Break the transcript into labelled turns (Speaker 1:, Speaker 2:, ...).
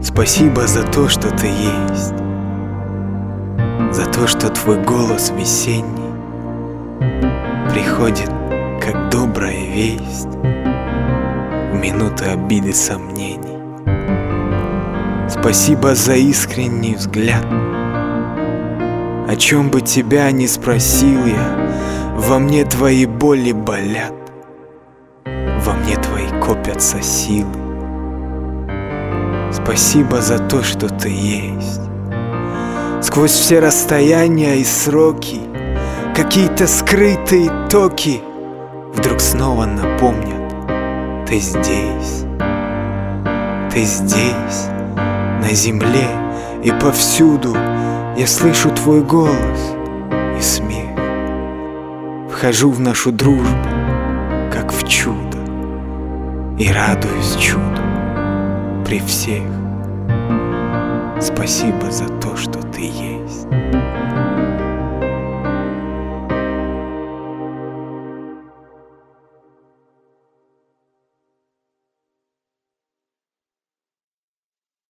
Speaker 1: Спасибо за то, что ты есть, за то, что твой голос весенний приходит, как добрая весть, в минуты обиды сомнений. Спасибо за искренний взгляд. О чем бы тебя ни спросил я, во мне твои боли болят, во мне твои копятся силы. Спасибо за то, что ты есть. Сквозь все расстояния и сроки какие-то скрытые токи вдруг снова напомнят: ты здесь, на земле и повсюду. Я слышу твой голос и смех. Вхожу в нашу дружбу, как в чудо, и радуюсь чуду при всех. Спасибо за то, что ты есть.